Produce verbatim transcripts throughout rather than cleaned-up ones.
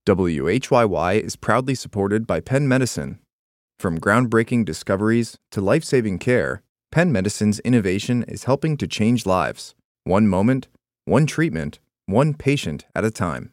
W H Y Y is proudly supported by Penn Medicine. From groundbreaking discoveries to life-saving care, Penn Medicine's innovation is helping to change lives, one moment, one treatment, one patient at a time.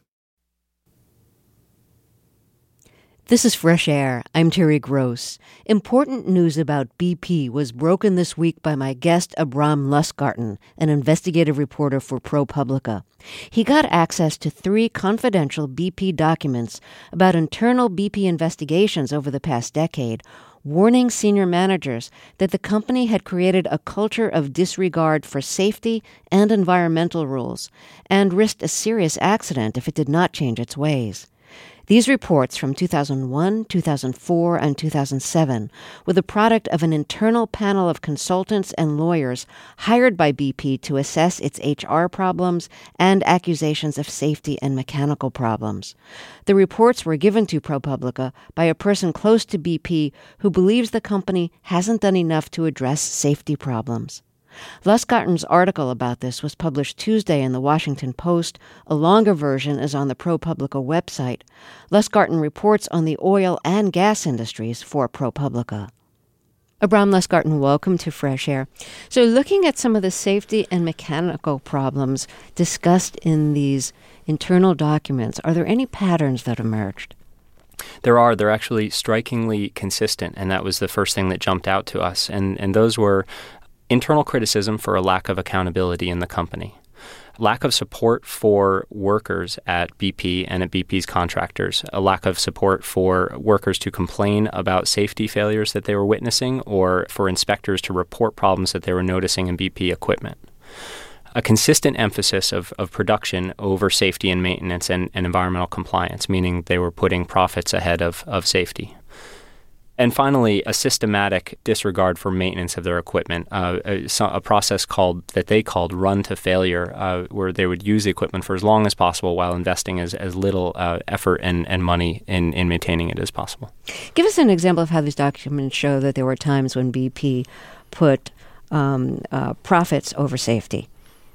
This is Fresh Air. I'm Terry Gross. Important news about B P was broken this week by my guest, Abram Lustgarten, an investigative reporter for ProPublica. He got access to three confidential B P documents about internal B P investigations over the past decade, warning senior managers that the company had created a culture of disregard for safety and environmental rules and risked a serious accident if it did not change its ways. These reports from two thousand one, two thousand four, and two thousand seven were the product of an internal panel of consultants and lawyers hired by B P to assess its H R problems and accusations of safety and mechanical problems. The reports were given to ProPublica by a person close to B P who believes the company hasn't done enough to address safety problems. Lustgarten's article about this was published Tuesday in the Washington Post. A longer version is on the ProPublica website. Lustgarten reports on the oil and gas industries for ProPublica. Abram Lustgarten, welcome to Fresh Air. So looking at some of the safety and mechanical problems discussed in these internal documents, are there any patterns that emerged? There are. They're actually strikingly consistent, and that was the first thing that jumped out to us. And, and those were internal criticism for a lack of accountability in the company, lack of support for workers at B P and at B P's contractors, a lack of support for workers to complain about safety failures that they were witnessing or for inspectors to report problems that they were noticing in B P equipment. A consistent emphasis of, of production over safety and maintenance and, and environmental compliance, meaning they were putting profits ahead of, of safety. And finally, a systematic disregard for maintenance of their equipment, uh, a, a process called that they called run to failure, uh, where they would use the equipment for as long as possible while investing as, as little uh, effort and, and money in, in maintaining it as possible. Give us an example of how these documents show that there were times when B P put um, uh, profits over safety.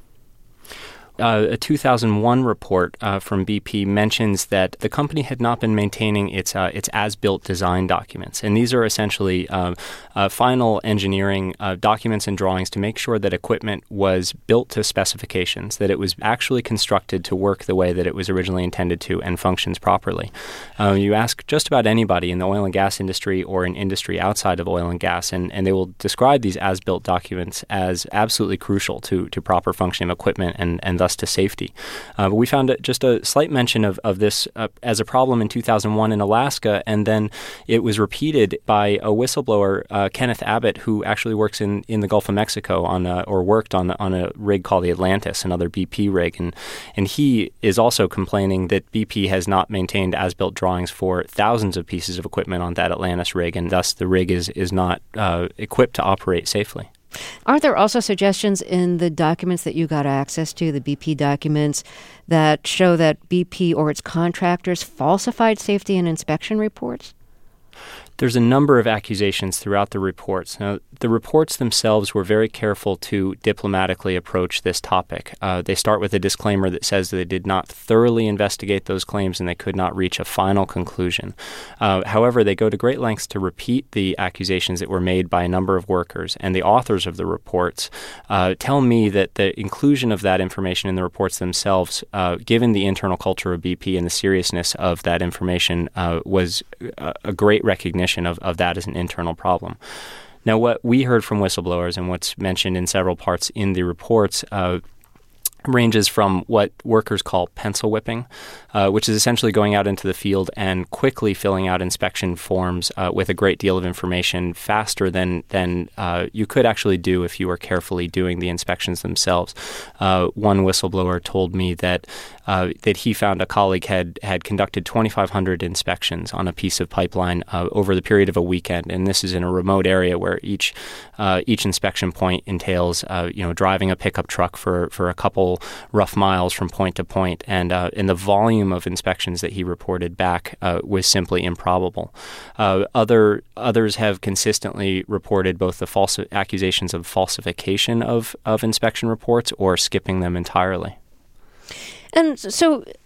Uh, a two thousand one report uh, from B P mentions that the company had not been maintaining its uh, its as-built design documents. And these are essentially uh, uh, final engineering uh, documents and drawings to make sure that equipment was built to specifications, that it was actually constructed to work the way that it was originally intended to and functions properly. Uh, you ask just about anybody in the oil and gas industry or in industry outside of oil and gas, and, and they will describe these as-built documents as absolutely crucial to, to proper functioning of equipment and, and thus to safety. Uh, but we found just a slight mention of, of this uh, as a problem in two thousand one in Alaska, and then it was repeated by a whistleblower, uh, Kenneth Abbott, who actually works in, in the Gulf of Mexico on a, or worked on on a rig called the Atlantis, another B P rig, and and he is also complaining that B P has not maintained as-built drawings for thousands of pieces of equipment on that Atlantis rig, and thus the rig is is not uh, equipped to operate safely. Are there also suggestions in the documents that you got access to, the B P documents, that show that B P or its contractors falsified safety and inspection reports? There's a number of accusations throughout the reports. Now, the reports themselves were very careful to diplomatically approach this topic. Uh, they start with a disclaimer that says that they did not thoroughly investigate those claims and they could not reach a final conclusion. Uh, however, they go to great lengths to repeat the accusations that were made by a number of workers, and the authors of the reports uh, tell me that the inclusion of that information in the reports themselves, uh, given the internal culture of B P and the seriousness of that information, uh, was a, a great recognition Of, of that as an internal problem. Now, what we heard from whistleblowers and what's mentioned in several parts in the reports uh, ranges from what workers call pencil whipping, uh, which is essentially going out into the field and quickly filling out inspection forms uh, with a great deal of information faster than than uh, you could actually do if you were carefully doing the inspections themselves. Uh, one whistleblower told me that uh, that he found a colleague had had conducted twenty-five hundred inspections on a piece of pipeline uh, over the period of a weekend, and this is in a remote area where each uh, each inspection point entails uh, you know driving a pickup truck for for a couple rough miles from point to point, and uh, and the volume of inspections that he reported back uh, was simply improbable. Uh, other others have consistently reported both the false accusations of falsification of of inspection reports or skipping them entirely. And so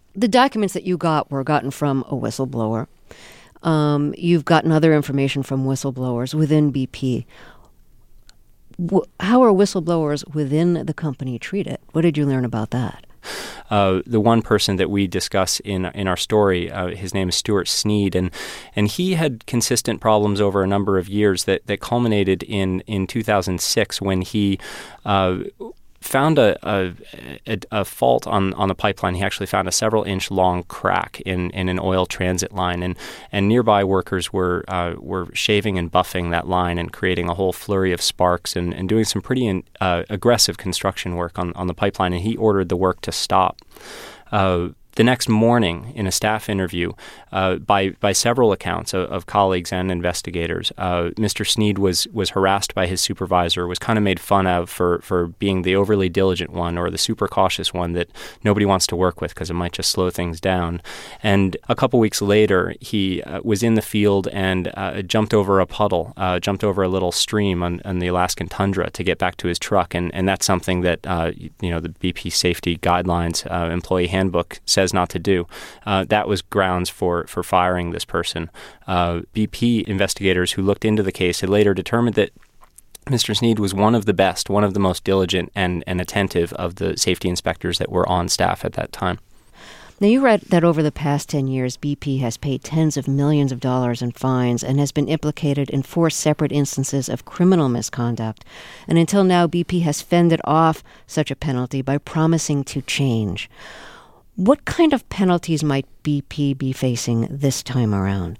the documents that you got were gotten from a whistleblower. Um, you've gotten other information from whistleblowers within B P. W- how are whistleblowers within the company treated? What did you learn about that? Uh, the one person that we discuss in in our story, uh, his name is Stuart Sneed, and and he had consistent problems over a number of years that, that culminated in, in two thousand six when he uh, found a, a, a, a fault on, on the pipeline. He actually found a several-inch long crack in, in an oil transit line, and, and nearby workers were uh, were shaving and buffing that line and creating a whole flurry of sparks and, and doing some pretty in, uh, aggressive construction work on, on the pipeline, and he ordered the work to stop. Uh, The next morning, in a staff interview, uh, by by several accounts of, of colleagues and investigators, uh, Mister Sneed was was harassed by his supervisor, was kind of made fun of for, for being the overly diligent one or the super cautious one that nobody wants to work with because it might just slow things down. And a couple weeks later, he uh, was in the field and uh, jumped over a puddle, uh, jumped over a little stream on, on the Alaskan tundra to get back to his truck. And, and that's something that, uh, you know, the B P Safety Guidelines uh, Employee Handbook says not to do. Uh, that was grounds for, for firing this person. Uh, B P investigators who looked into the case had later determined that Mister Sneed was one of the best, one of the most diligent and, and attentive of the safety inspectors that were on staff at that time. Now, you read that over the past ten years, B P has paid tens of millions of dollars in fines and has been implicated in four separate instances of criminal misconduct. And until now, B P has fended off such a penalty by promising to change. What kind of penalties might B P be facing this time around?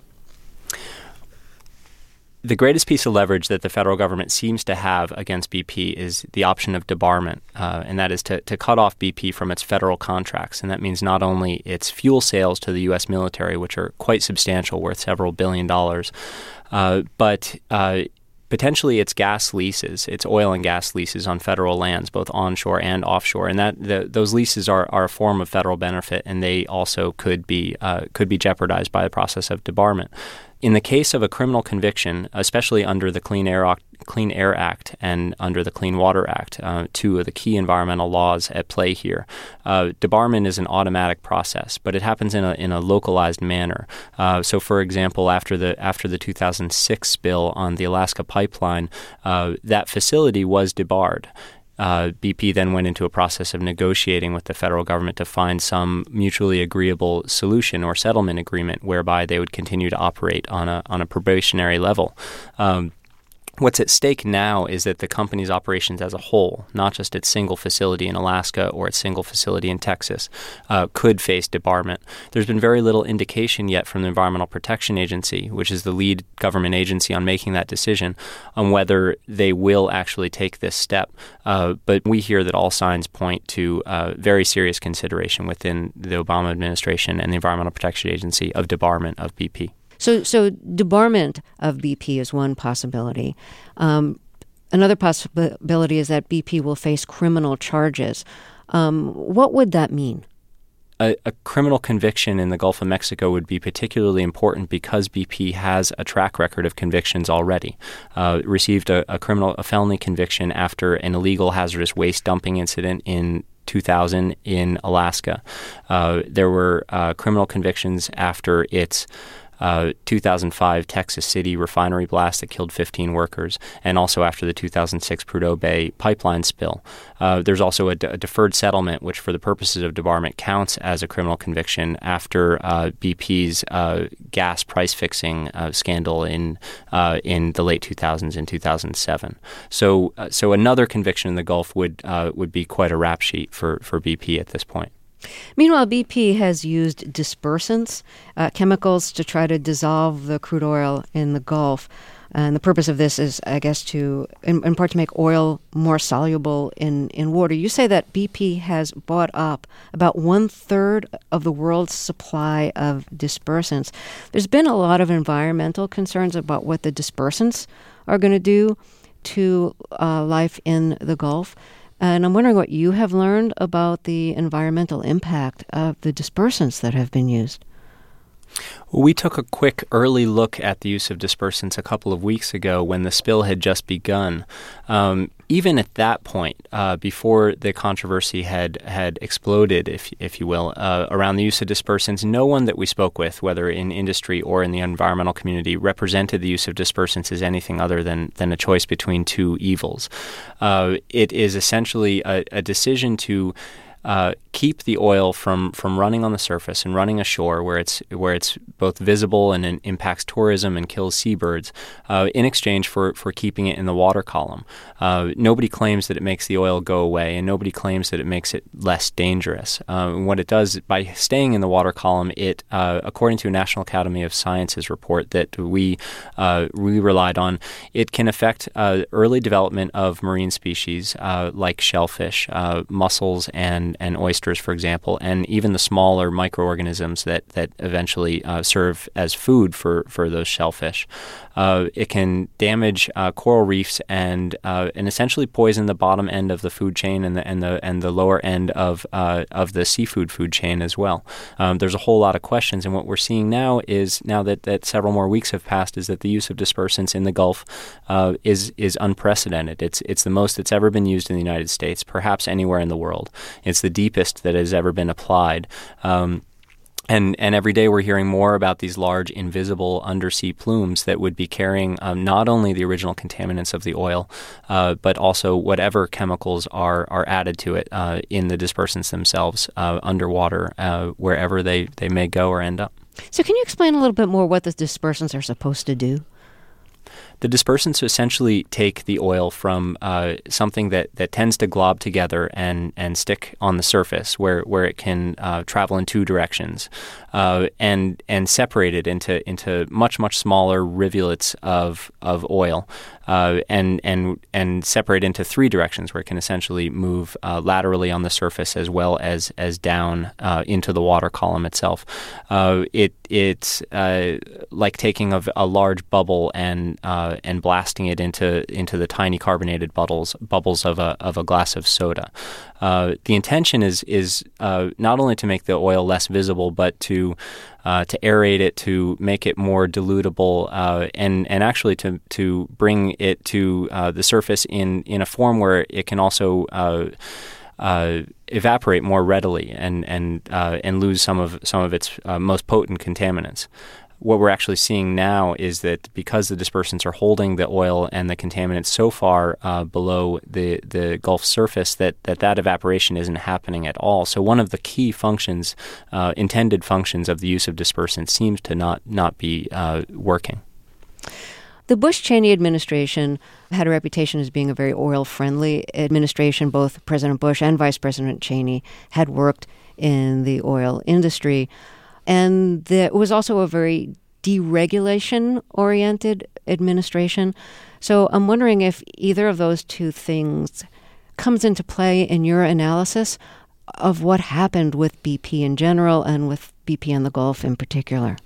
The greatest piece of leverage that the federal government seems to have against B P is the option of debarment, uh, and that is to, to cut off B P from its federal contracts. And that means not only its fuel sales to the U S military, which are quite substantial, worth several billion dollars, uh, but uh, potentially its gas leases, its oil and gas leases on federal lands, both onshore and offshore, and that the, those leases are, are a form of federal benefit, and they also could be uh, could be jeopardized by the process of debarment. In the case of a criminal conviction, especially under the Clean Air Act, Clean Air Act and under the Clean Water Act, uh, two of the key environmental laws at play here, uh, debarment is an automatic process, but it happens in a in a localized manner. Uh, so, for example, after the after the two thousand six spill on the Alaska pipeline, uh, that facility was debarred. Uh, B P then went into a process of negotiating with the federal government to find some mutually agreeable solution or settlement agreement whereby they would continue to operate on a on a probationary level. Um, What's at stake now is that the company's operations as a whole, not just its single facility in Alaska or its single facility in Texas, uh, could face debarment. There's been very little indication yet from the Environmental Protection Agency, which is the lead government agency on making that decision, on whether they will actually take this step. Uh, but we hear that all signs point to uh, very serious consideration within the Obama administration and the Environmental Protection Agency of debarment of B P. So, so debarment of B P is one possibility. Um, another possibility is that B P will face criminal charges. Um, what would that mean? A, a criminal conviction in the Gulf of Mexico would be particularly important because B P has a track record of convictions already. Uh, received a, a criminal, a felony conviction after an illegal hazardous waste dumping incident in two thousand in Alaska. Uh, there were uh, criminal convictions after its Uh, two thousand five Texas City refinery blast that killed fifteen workers, and also after the two thousand six Prudhoe Bay pipeline spill. Uh, there's also a, d- a deferred settlement, which for the purposes of debarment counts as a criminal conviction after uh, B P's uh, gas price fixing uh, scandal in uh, in the late two thousands and two thousand seven. So, uh, so another conviction in the Gulf would uh, would be quite a rap sheet for, for B P at this point. Meanwhile, B P has used dispersants, uh, chemicals, to try to dissolve the crude oil in the Gulf. And the purpose of this is, I guess, to, in, in part, to make oil more soluble in, in water. You say that B P has bought up about one-third of the world's supply of dispersants. There's been a lot of environmental concerns about what the dispersants are going to do to uh, life in the Gulf. And I'm wondering what you have learned about the environmental impact of the dispersants that have been used. We took a quick early look at the use of dispersants a couple of weeks ago when the spill had just begun. Um, even at that point, uh, before the controversy had had exploded, if if you will, uh, around the use of dispersants, no one that we spoke with, whether in industry or in the environmental community, represented the use of dispersants as anything other than than a choice between two evils. Uh, it is essentially a, a decision to Uh, keep the oil from, from running on the surface and running ashore where it's where it's both visible and it impacts tourism and kills seabirds uh, in exchange for, for keeping it in the water column. Uh, nobody claims that it makes the oil go away, and nobody claims that it makes it less dangerous. Uh, and what it does, by staying in the water column, it, uh, according to a National Academy of Sciences report that we uh, we relied on, it can affect uh, early development of marine species uh, like shellfish, uh, mussels, and and oysters, for example, and even the smaller microorganisms that that eventually uh, serve as food for, for those shellfish. Uh, it can damage uh, coral reefs and uh, and essentially poison the bottom end of the food chain and the and the and the lower end of uh, of the seafood food chain as well. Um, there's a whole lot of questions, and what we're seeing now is now that, that several more weeks have passed, is that the use of dispersants in the Gulf uh, is is unprecedented. It's it's the most that's ever been used in the United States, perhaps anywhere in the world. It's the deepest that has ever been applied. Um, And and every day we're hearing more about these large invisible undersea plumes that would be carrying um, not only the original contaminants of the oil, uh, but also whatever chemicals are are added to it uh, in the dispersants themselves uh, underwater, uh, wherever they, they may go or end up. So can you explain a little bit more what the dispersants are supposed to do? The dispersants essentially take the oil from uh, something that, that tends to glob together and, and stick on the surface where, where it can uh, travel in two directions uh, and and separate it into into much, much smaller rivulets of of oil uh, and and and separate into three directions where it can essentially move uh, laterally on the surface as well as as down uh, into the water column itself. Uh, it It's uh, like taking a, a large bubble and uh, and blasting it into into the tiny carbonated bubbles bubbles of a of a glass of soda. Uh, the intention is is uh, not only to make the oil less visible, but to uh, to aerate it, to make it more dilutable, uh, and and actually to to bring it to uh, the surface in in a form where it can also Uh, Uh, evaporate more readily and and uh, and lose some of some of its uh, most potent contaminants. What we're actually seeing now is that because the dispersants are holding the oil and the contaminants so far uh, below the, the Gulf surface that, that that evaporation isn't happening at all. So one of the key functions, uh, intended functions of the use of dispersants seems to not not be uh, working. The Bush-Cheney administration had a reputation as being a very oil-friendly administration. Both President Bush and Vice President Cheney had worked in the oil industry. And there was also a very deregulation-oriented administration. So I'm wondering if either of those two things comes into play in your analysis of what happened with B P in general and with B P in the Gulf in particular.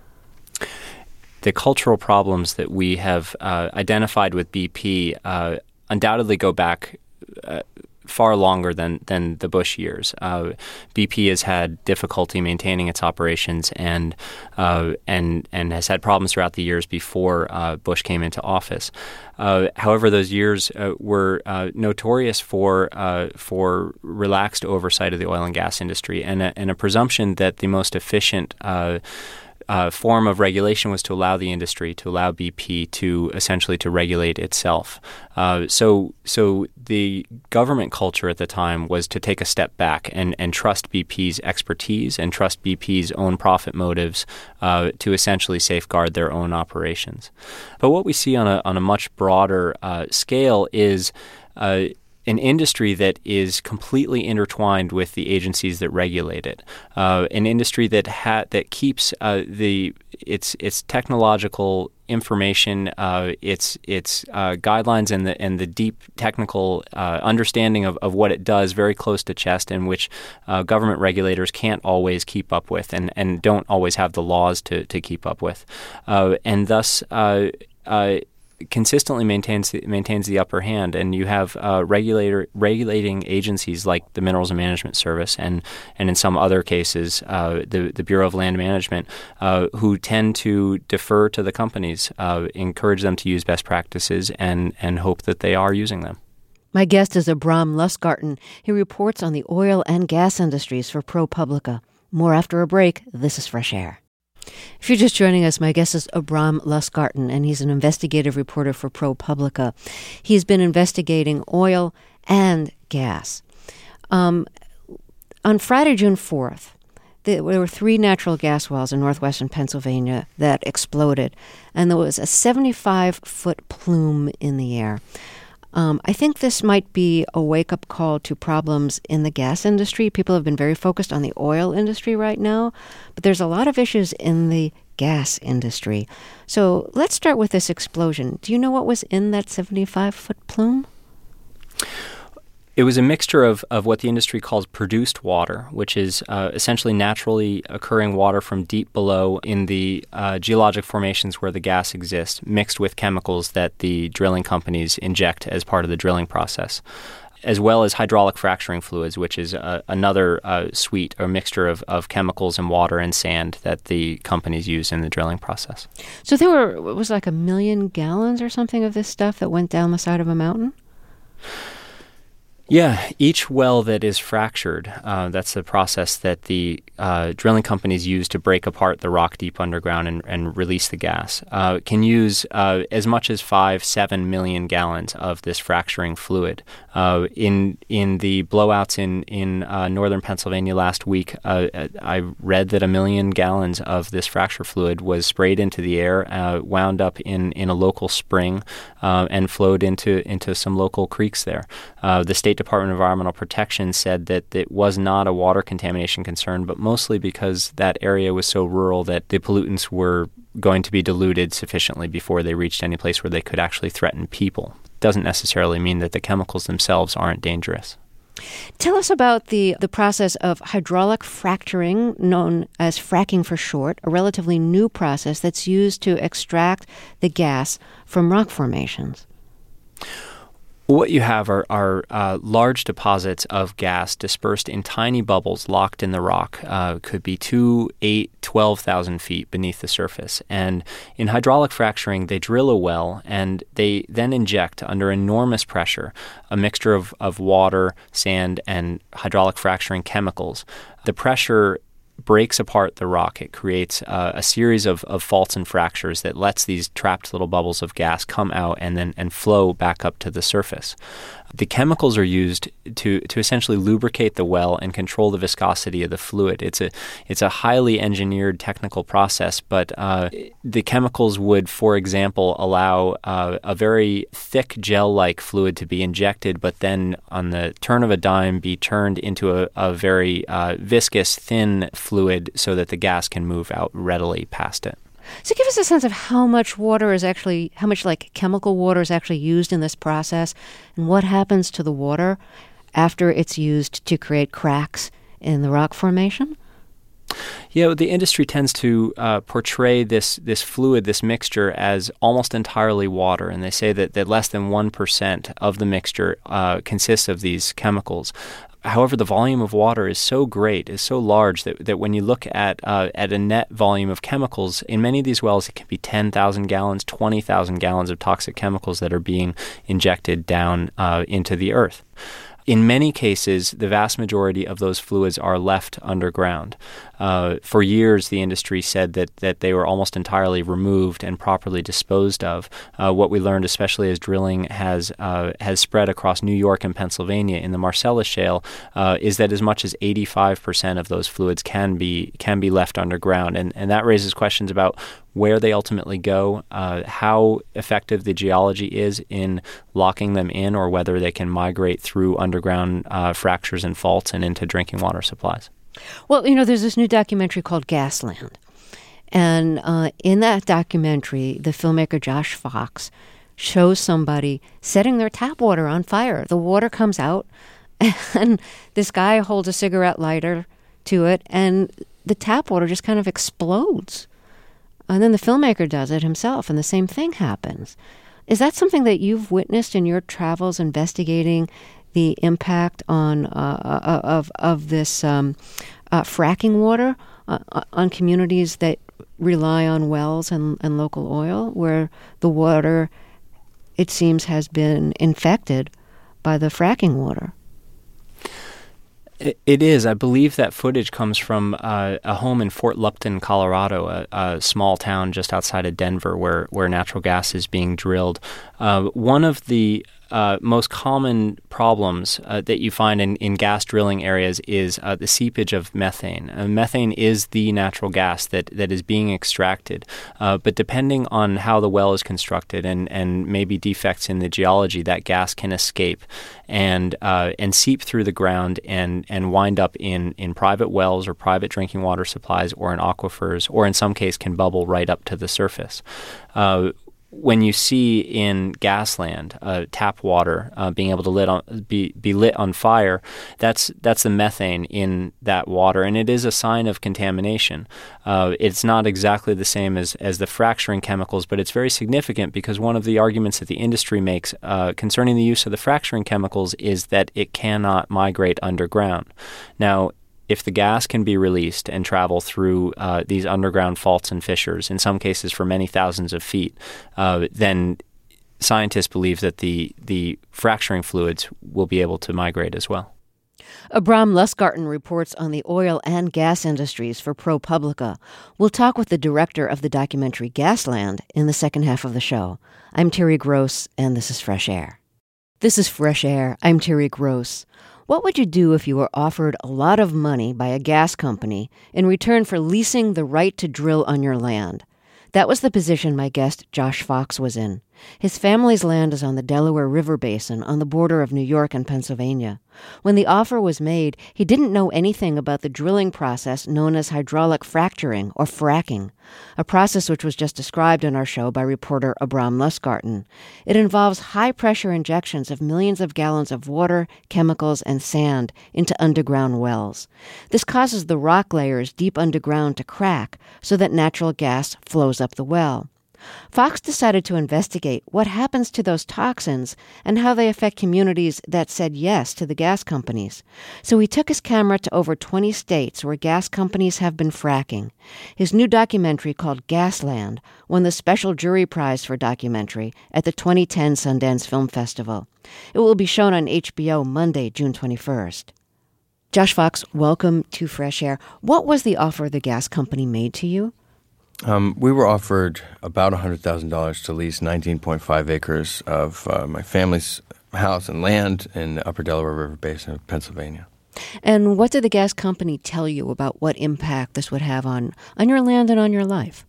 The cultural problems that we have uh, identified with B P uh, undoubtedly go back uh, far longer than, than the Bush years. Uh, B P has had difficulty maintaining its operations and uh, and and has had problems throughout the years before uh, Bush came into office. Uh, however, those years uh, were uh, notorious for uh, for relaxed oversight of the oil and gas industry and a, and a presumption that the most efficient uh, Uh, form of regulation was to allow the industry, to allow B P to essentially to regulate itself. Uh, so so the government culture at the time was to take a step back and, and trust B P's expertise and trust B P's own profit motives uh, to essentially safeguard their own operations. But what we see on a, on a much broader uh, scale is uh, an industry that is completely intertwined with the agencies that regulate it, uh, an industry that ha- that keeps uh, the its its technological information, uh, its its uh, guidelines, and the and the deep technical uh, understanding of, of what it does very close to chest, and which uh, government regulators can't always keep up with, and, and don't always have the laws to to keep up with, uh, and thus. Uh, uh, consistently maintains the, maintains the upper hand, and you have uh, regulator regulating agencies like the Minerals and Management Service, and and in some other cases, uh, the the Bureau of Land Management, uh, who tend to defer to the companies, uh, encourage them to use best practices, and and hope that they are using them. My guest is Abram Lustgarten. He reports on the oil and gas industries for ProPublica. More after a break. This is Fresh Air. If you're just joining us, my guest is Abram Lustgarten, and he's an investigative reporter for ProPublica. He's been investigating oil and gas. Um, on Friday, June fourth, there were three natural gas wells in northwestern Pennsylvania that exploded, and there was a seventy-five foot plume in the air. Um, I think this might be a wake-up call to problems in the gas industry. People have been very focused on the oil industry right now, but there's a lot of issues in the gas industry. So let's start with this explosion. Do you know what was in that seventy-five foot plume? It was a mixture of, of what the industry calls produced water, which is uh, essentially naturally occurring water from deep below in the uh, geologic formations where the gas exists, mixed with chemicals that the drilling companies inject as part of the drilling process, as well as hydraulic fracturing fluids, which is uh, another uh, suite or mixture of, of chemicals and water and sand that the companies use in the drilling process. So there were, it was like a million gallons or something of this stuff that went down the side of a mountain? Yeah, each well that is fractured, uh, that's the process that the uh, drilling companies use to break apart the rock deep underground and, and release the gas, uh, can use uh, as much as five, seven million gallons of this fracturing fluid. Uh, in in the blowouts in, in uh, northern Pennsylvania last week, uh, I read that a million gallons of this fracture fluid was sprayed into the air, uh, wound up in, in a local spring, uh, and flowed into, into some local creeks there. Uh, the state Department of Environmental Protection said that it was not a water contamination concern, but mostly because that area was so rural that the pollutants were going to be diluted sufficiently before they reached any place where they could actually threaten people. Doesn't necessarily mean that the chemicals themselves aren't dangerous. Tell us about the, the process of hydraulic fracturing, known as fracking for short, a relatively new process that's used to extract the gas from rock formations. What you have are, are uh, large deposits of gas dispersed in tiny bubbles locked in the rock. Uh, could be two, eight, twelve thousand feet beneath the surface. And in hydraulic fracturing, they drill a well and they then inject under enormous pressure a mixture of, of water, sand, and hydraulic fracturing chemicals. The pressure breaks apart the rock. It creates uh, a series of, of faults and fractures that lets these trapped little bubbles of gas come out and then and flow back up to the surface. The chemicals are used to to essentially lubricate the well and control the viscosity of the fluid. It's a it's a highly engineered technical process, but uh, the chemicals would, for example, allow uh, a very thick gel-like fluid to be injected, but then on the turn of a dime be turned into a, a very uh, viscous, thin fluid so that the gas can move out readily past it. So give us a sense of how much water is actually, how much like chemical water is actually used in this process, and what happens to the water after it's used to create cracks in the rock formation? Yeah, the industry tends to uh, portray this this fluid, this mixture, as almost entirely water, and they say that, that less than one percent of the mixture uh, consists of these chemicals. However, the volume of water is so great, is so large, that, that when you look at uh, at a net volume of chemicals, in many of these wells, it can be ten thousand gallons, twenty thousand gallons of toxic chemicals that are being injected down uh, into the earth. In many cases, the vast majority of those fluids are left underground. Uh, for years, the industry said that, that they were almost entirely removed and properly disposed of. Uh, what we learned, especially as drilling has uh, has spread across New York and Pennsylvania in the Marcellus Shale, uh, is that as much as eighty-five percent of those fluids can be can be left underground, and and that raises questions about where they ultimately go, uh, how effective the geology is in locking them in, or whether they can migrate through underground uh, fractures and faults and into drinking water supplies. Well, you know, there's this new documentary called Gasland. And uh, in that documentary, the filmmaker Josh Fox shows somebody setting their tap water on fire. The water comes out, and this guy holds a cigarette lighter to it, and the tap water just kind of explodes. And then the filmmaker does it himself, and the same thing happens. Is that something that you've witnessed in your travels investigating the impact on uh, of of this um, uh, fracking water uh, on communities that rely on wells and, and local oil, where the water, it seems, has been infected by the fracking water? It is. I believe that footage comes from uh, a home in Fort Lupton, Colorado, a, a small town just outside of Denver where, where natural gas is being drilled. Uh, one of the uh, most common problems uh, that you find in, in gas drilling areas is uh, the seepage of methane. Uh, methane is the natural gas that, that is being extracted, uh, but depending on how the well is constructed and, and maybe defects in the geology, that gas can escape and uh, and seep through the ground and, and wind up in, in private wells or private drinking water supplies or in aquifers, or in some case can bubble right up to the surface. Uh, When you see in Gasland uh, tap water uh, being able to lit on, be be lit on fire, that's that's the methane in that water, and it is a sign of contamination. Uh, it's not exactly the same as, as the fracturing chemicals, but it's very significant because one of the arguments that the industry makes uh, concerning the use of the fracturing chemicals is that it cannot migrate underground. Now, if the gas can be released and travel through uh, these underground faults and fissures, in some cases for many thousands of feet, uh, then scientists believe that the, the fracturing fluids will be able to migrate as well. Abram Lustgarten reports on the oil and gas industries for ProPublica. We'll talk with the director of the documentary Gasland in the second half of the show. I'm Terry Gross, and this is Fresh Air. This is Fresh Air. I'm Terry Gross. What would you do if you were offered a lot of money by a gas company in return for leasing the right to drill on your land? That was the position my guest Josh Fox was in. His family's land is on the Delaware River Basin on the border of New York and Pennsylvania. When the offer was made, he didn't know anything about the drilling process known as hydraulic fracturing or fracking, a process which was just described on our show by reporter Abram Lustgarten. It involves high-pressure injections of millions of gallons of water, chemicals, and sand into underground wells. This causes the rock layers deep underground to crack so that natural gas flows up the well. Fox decided to investigate what happens to those toxins and how they affect communities that said yes to the gas companies. So he took his camera to over twenty states where gas companies have been fracking. His new documentary called Gasland won the Special Jury Prize for Documentary at the twenty ten Sundance Film Festival. It will be shown on H B O Monday, June twenty-first. Josh Fox, welcome to Fresh Air. What was the offer the gas company made to you? Um, we were offered about one hundred thousand dollars to lease nineteen point five acres of uh, my family's house and land in the upper Delaware River Basin of Pennsylvania. And what did the gas company tell you about what impact this would have on, on your land and on your life?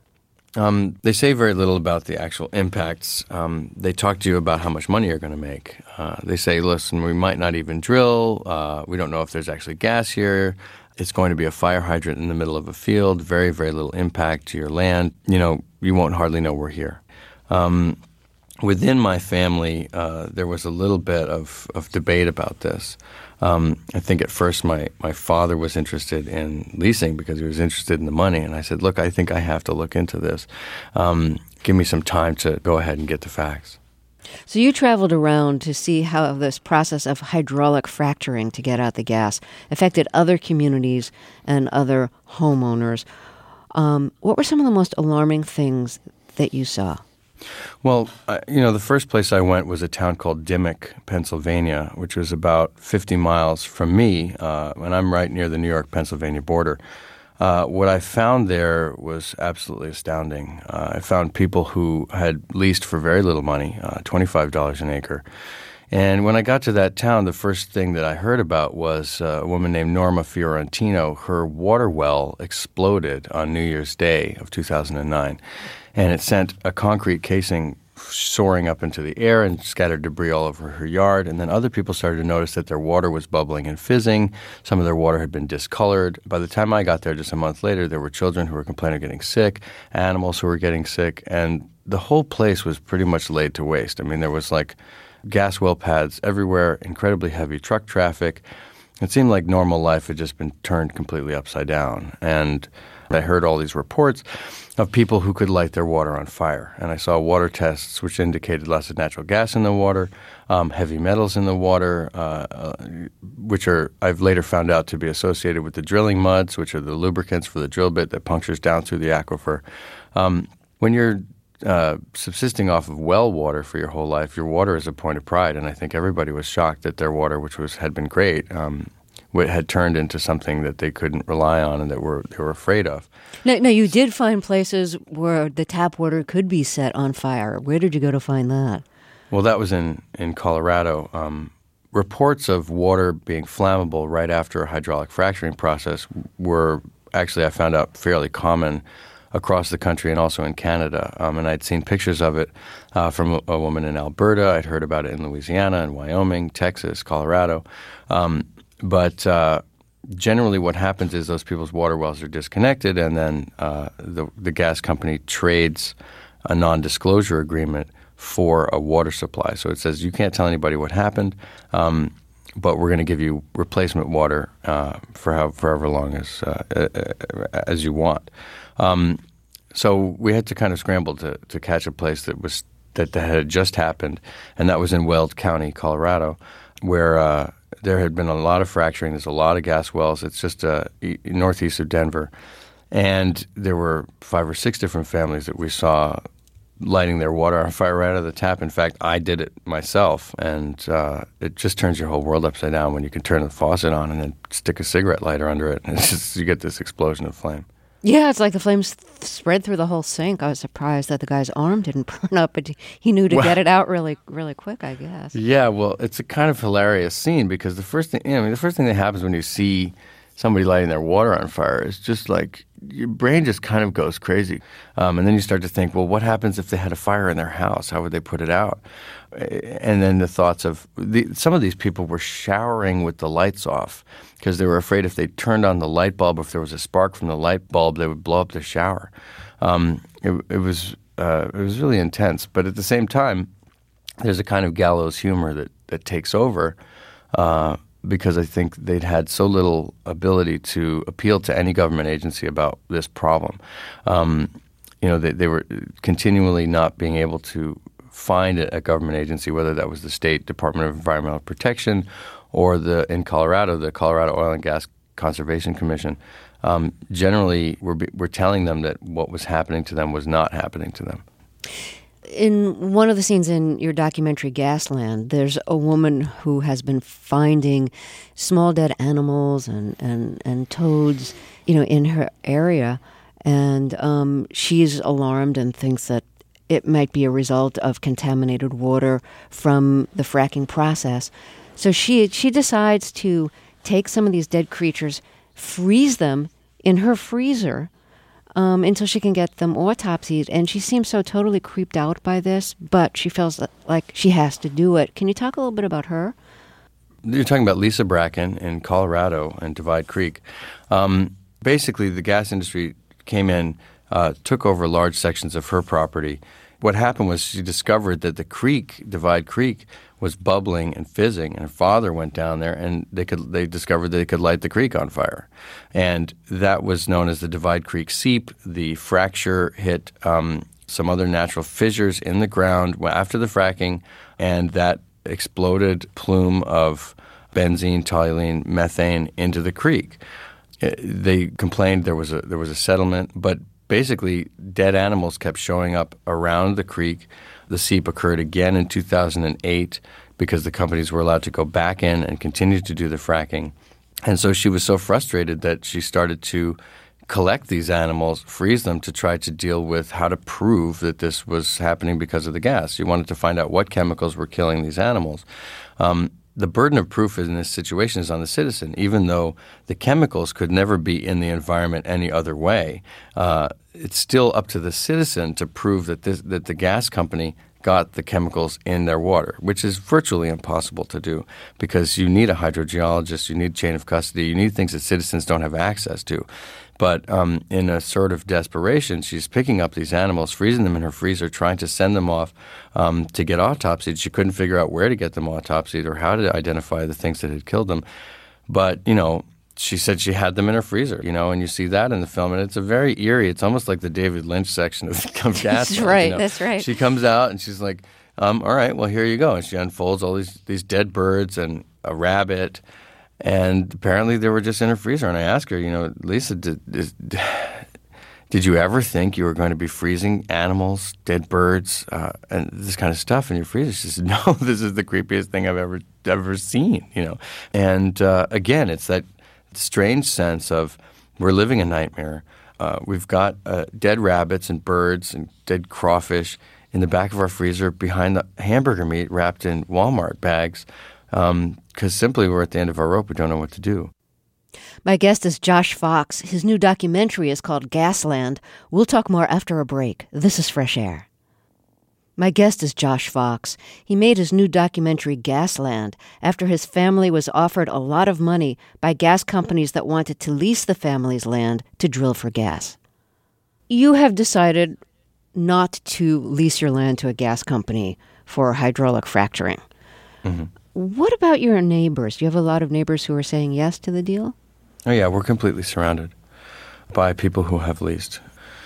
Um, they say very little about the actual impacts. Um, they talk to you about how much money you're going to make. Uh, they say, listen, we might not even drill. Uh, we don't know if there's actually gas here. It's going to be a fire hydrant in the middle of a field, very, very little impact to your land. You know, you won't hardly know we're here. Um, within my family, uh, there was a little bit of, of debate about this. Um, I think at first my, my father was interested in leasing because he was interested in the money. And I said, look, I think I have to look into this. Um, give me some time to go ahead and get the facts. So you traveled around to see how this process of hydraulic fracturing to get out the gas affected other communities and other homeowners. Um, what were some of the most alarming things that you saw? Well, uh, you know, the first place I went was a town called Dimmock, Pennsylvania, which was about fifty miles from me, uh, and I'm right near the New York-Pennsylvania border. Uh, what I found there was absolutely astounding. Uh, I found people who had leased for very little money, uh, twenty-five dollars an acre. And when I got to that town, the first thing that I heard about was uh, a woman named Norma Fiorentino. Her water well exploded on New Year's Day of two thousand nine, and it sent a concrete casing soaring up into the air and scattered debris all over her yard. And then other people started to notice that their water was bubbling and fizzing. Some of their water had been discolored. By the time I got there just a month later, there were children who were complaining of getting sick, animals who were getting sick, and the whole place was pretty much laid to waste. I mean, there was like gas well pads everywhere, incredibly heavy truck traffic. It seemed like normal life had just been turned completely upside down. And I heard all these reports of people who could light their water on fire. And I saw water tests which indicated lots of natural gas in the water, um, heavy metals in the water, uh, uh, which are I've later found out to be associated with the drilling muds, which are the lubricants for the drill bit that punctures down through the aquifer. Um, when you're uh, subsisting off of well water for your whole life, your water is a point of pride. And I think everybody was shocked that their water, which was had been great, um, had turned into something that they couldn't rely on and that were they were afraid of. Now, now, you did find places where the tap water could be set on fire. Where did you go to find that? Well, that was in, in Colorado. Um, reports of water being flammable right after a hydraulic fracturing process were actually, I found out, fairly common across the country and also in Canada. Um, and I'd seen pictures of it uh, from a, a woman in Alberta. I'd heard about it in Louisiana and Wyoming, Texas, Colorado. Um, But uh, generally what happens is those people's water wells are disconnected, and then uh, the, the gas company trades a non-disclosure agreement for a water supply. So it says you can't tell anybody what happened, um, but we're going to give you replacement water uh, for, how, for however long as, uh, as you want. Um, so we had to kind of scramble to, to catch a place that was that, that had just happened, and that was in Weld County, Colorado, where uh, there had been a lot of fracturing. There's a lot of gas wells. It's just uh, e- northeast of Denver. And there were five or six different families that we saw lighting their water on fire right out of the tap. In fact, I did it myself. And uh, it just turns your whole world upside down when you can turn the faucet on and then stick a cigarette lighter under it. And it's just, you get this explosion of flame. Yeah, it's like the flames th- spread through the whole sink. I was surprised that the guy's arm didn't burn up, but he knew to well, get it out really, really quick, I guess. Yeah, well, it's a kind of hilarious scene because the first thing, you know, I mean, the first thing that happens when you see somebody lighting their water on fire is just like your brain just kind of goes crazy, um, and then you start to think, well, what happens if they had a fire in their house? How would they put it out? And then the thoughts of the, some of these people were showering with the lights off because they were afraid if they turned on the light bulb, if there was a spark from the light bulb, they would blow up the shower. Um, it, it was uh, it was really intense, but at the same time, there's a kind of gallows humor that that takes over uh, because I think they'd had so little ability to appeal to any government agency about this problem. Um, you know, they, they were continually not being able to find a government agency, whether that was the State Department of Environmental Protection or the in Colorado, the Colorado Oil and Gas Conservation Commission. Um, generally, we're, we're telling them that what was happening to them was not happening to them. In one of the scenes in your documentary, Gasland, there's a woman who has been finding small dead animals and, and, and toads, you know, in her area. And um, she's alarmed and thinks that it might be a result of contaminated water from the fracking process. So she she decides to take some of these dead creatures, freeze them in her freezer um, until she can get them autopsied. And she seems so totally creeped out by this, but she feels like she has to do it. Can you talk a little bit about her? You're talking about Lisa Bracken in Colorado and Divide Creek. Um, basically, the gas industry came in, uh, took over large sections of her property. What happened was she discovered that the creek, Divide Creek, was bubbling and fizzing, and her father went down there, and they could they discovered that they could light the creek on fire, and that was known as the Divide Creek Seep. The fracture hit um, some other natural fissures in the ground after the fracking, and that exploded plume of benzene, toluene, methane into the creek. They complained there was a there was a settlement, but basically dead animals kept showing up around the creek. The seep occurred again in two thousand eight because the companies were allowed to go back in and continue to do the fracking. And so she was so frustrated that she started to collect these animals, freeze them to try to deal with how to prove that this was happening because of the gas. She wanted to find out what chemicals were killing these animals. Um, the burden of proof in this situation is on the citizen, even though the chemicals could never be in the environment any other way. Uh, it's still up to the citizen to prove that this, that the gas company got the chemicals in their water, which is virtually impossible to do because you need a hydrogeologist, you need chain of custody, you need things that citizens don't have access to. But um, in a sort of desperation, she's picking up these animals, freezing them in her freezer, trying to send them off um, to get autopsied. She couldn't figure out where to get them autopsied or how to identify the things that had killed them. But, you know, she said she had them in her freezer, you know, and you see that in the film, and it's a very eerie. It's almost like the David Lynch section of, of gas. That's right. You know? That's right. She comes out and she's like, um, "All right, well, here you go," and she unfolds all these these dead birds and a rabbit, and apparently they were just in her freezer. And I asked her, you know, Lisa, did, did, did you ever think you were going to be freezing animals, dead birds, uh, and this kind of stuff in your freezer? She said, "No, this is the creepiest thing I've ever ever seen." You know, and uh, again, it's that strange sense of we're living a nightmare. Uh, we've got uh, dead rabbits and birds and dead crawfish in the back of our freezer behind the hamburger meat wrapped in Walmart bags because um, simply we're at the end of our rope. We don't know what to do. My guest is Josh Fox. His new documentary is called Gasland. We'll talk more after a break. This is Fresh Air. My guest is Josh Fox. He made his new documentary Gasland after his family was offered a lot of money by gas companies that wanted to lease the family's land to drill for gas. You have decided not to lease your land to a gas company for hydraulic fracturing. Mm-hmm. What about your neighbors? Do you have a lot of neighbors who are saying yes to the deal? Oh, yeah, we're completely surrounded by people who have leased.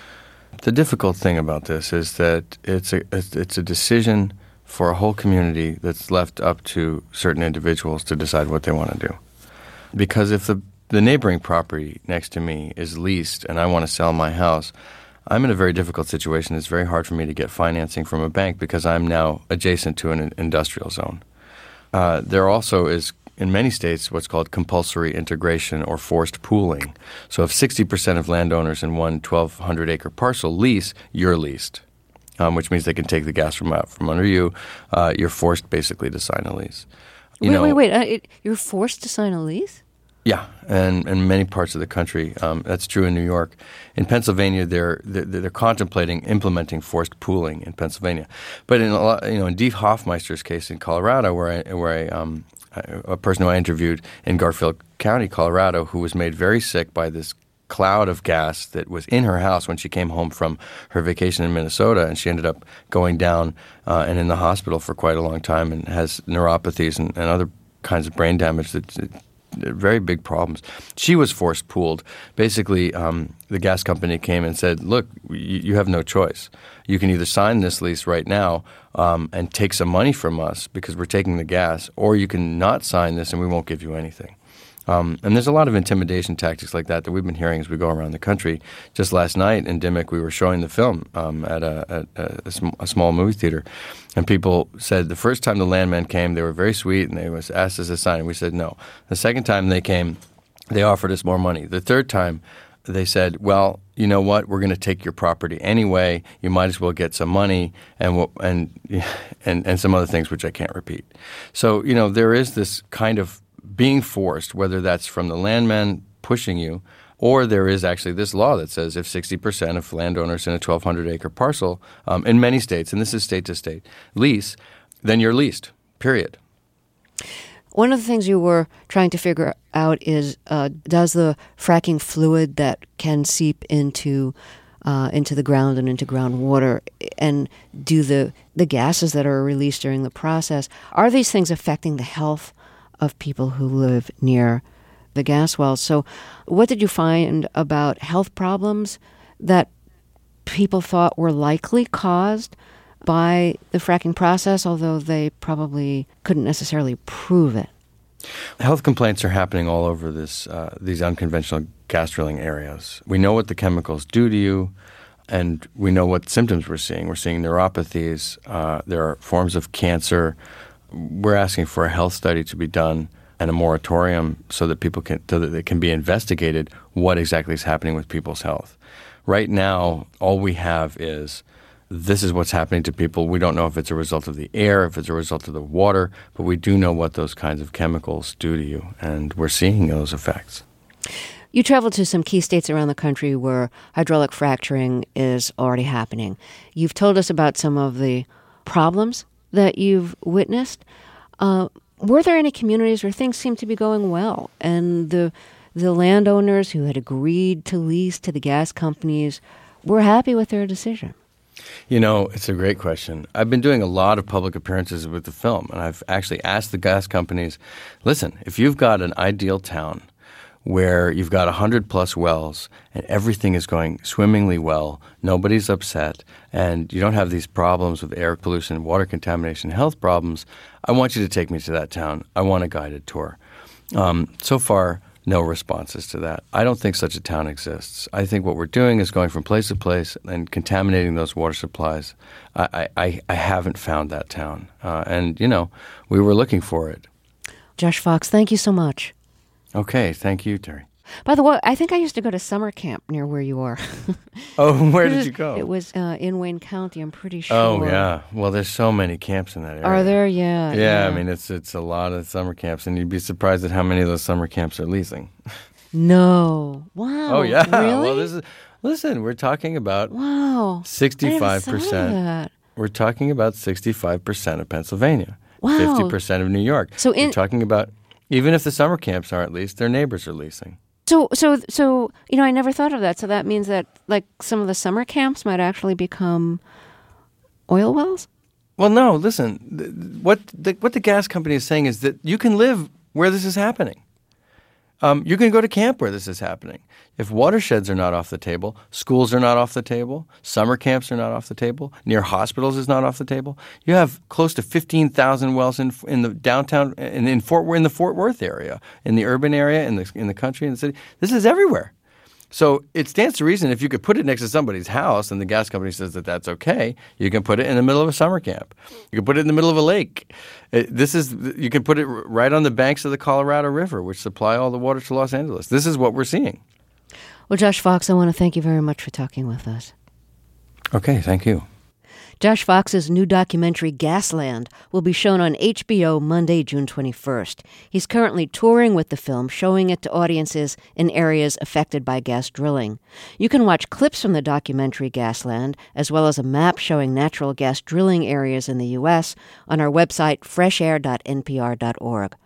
The difficult thing about this is that it's a it's a decision for a whole community that's left up to certain individuals to decide what they want to do. Because if the, the neighboring property next to me is leased and I want to sell my house, I'm in a very difficult situation. It's very hard for me to get financing from a bank because I'm now adjacent to an industrial zone. Uh, there also is, in many states, what's called compulsory integration or forced pooling. So if sixty percent of landowners in one twelve hundred acre parcel lease, you're leased, um, which means they can take the gas from out from under you. Uh, you're forced basically to sign a lease. You wait, know, wait, wait, uh, it, you're forced to sign a lease? Yeah, and in many parts of the country, um, that's true in New York. In Pennsylvania, they're, they're they're contemplating implementing forced pooling in Pennsylvania. But in a lot, you know, in Dave Hoffmeister's case in Colorado, where I, where I, um, a person who I interviewed in Garfield County, Colorado, who was made very sick by this cloud of gas that was in her house when she came home from her vacation in Minnesota, and she ended up going down uh, and in the hospital for quite a long time, and has neuropathies and, and other kinds of brain damage that. that very big problems. She was forced pooled. Basically, um, the gas company came and said, look, you, you have no choice. You can either sign this lease right now um, and take some money from us because we're taking the gas, or you can not sign this and we won't give you anything. Um, and there's a lot of intimidation tactics like that that we've been hearing as we go around the country. Just last night in Dimmock, we were showing the film um, at, a, at a, a, sm- a small movie theater. And people said the first time the landmen came, they were very sweet and they was asked us to sign. And we said no. The second time they came, they offered us more money. The third time, they said, well, you know what? We're going to take your property anyway. You might as well get some money and we'll, and and and some other things which I can't repeat. So, you know, there is this kind of being forced, whether that's from the landman pushing you, or there is actually this law that says if sixty percent of landowners in a twelve hundred acre parcel um, in many states, and this is state to state, lease, then you're leased, period. One of the things you were trying to figure out is uh, does the fracking fluid that can seep into uh, into the ground and into groundwater, and do the, the gases that are released during the process, are these things affecting the health of people who live near the gas wells? So what did you find about health problems that people thought were likely caused by the fracking process, although they probably couldn't necessarily prove it? Health complaints are happening all over this uh, these unconventional gas drilling areas. We know what the chemicals do to you, and we know what symptoms we're seeing. We're seeing neuropathies. Uh, there are forms of cancer. We're asking for a health study to be done and a moratorium so that people can, so that it can be investigated what exactly is happening with people's health. Right now, all we have is this is what's happening to people. We don't know if it's a result of the air, if it's a result of the water, but we do know what those kinds of chemicals do to you, and we're seeing those effects. You traveled to some key states around the country where hydraulic fracturing is already happening. You've told us about some of the problems that you've witnessed. Uh, were there any communities where things seemed to be going well and the the landowners who had agreed to lease to the gas companies were happy with their decision? You know, it's a great question. I've been doing a lot of public appearances with the film, and I've actually asked the gas companies, listen, if you've got an ideal town where you've got one hundred plus wells and everything is going swimmingly well, nobody's upset, and you don't have these problems with air pollution, water contamination, health problems, I want you to take me to that town. I want a guided tour. Um, so far, no responses to that. I don't think such a town exists. I think what we're doing is going from place to place and contaminating those water supplies. I, I, I haven't found that town. Uh, and, you know, we were looking for it. Josh Fox, thank you so much. Okay, thank you, Terry. By the way, I think I used to go to summer camp near where you are. Oh, where did you go? It was uh, in Wayne County, I'm pretty sure. Oh, yeah. Well, there's so many camps in that area. Are there? Yeah. Yeah, yeah. I mean, it's it's a lot of summer camps, and you'd be surprised at how many of those summer camps are leasing. No. Wow. Oh, yeah. Really? Well, this is, listen, we're talking about wow. sixty-five I never percent. thought of that. We're talking about sixty-five percent of Pennsylvania. Wow. fifty percent of New York. So in, we're talking about, even if the summer camps aren't leased, their neighbors are leasing. So, so, so, you know, I never thought of that. So that means that, like, some of the summer camps might actually become oil wells? Well, no, listen, th- what the, what the gas company is saying is that you can live where this is happening. Um, you can go to camp where this is happening. If watersheds are not off the table, schools are not off the table, summer camps are not off the table, near hospitals is not off the table. You have close to fifteen thousand wells in in the downtown in, in Fort in the Fort Worth area, in the urban area, in the in the country, in the city. This is everywhere. So it stands to reason if you could put it next to somebody's house and the gas company says that that's okay, you can put it in the middle of a summer camp. You can put it in the middle of a lake. It, this is you can put it right on the banks of the Colorado River, which supply all the water to Los Angeles. This is what we're seeing. Well, Josh Fox, I want to thank you very much for talking with us. Okay, thank you. Josh Fox's new documentary, Gasland, will be shown on H B O Monday, June twenty-first. He's currently touring with the film, showing it to audiences in areas affected by gas drilling. You can watch clips from the documentary Gasland, as well as a map showing natural gas drilling areas in the U S, on our website, fresh air dot n p r dot org.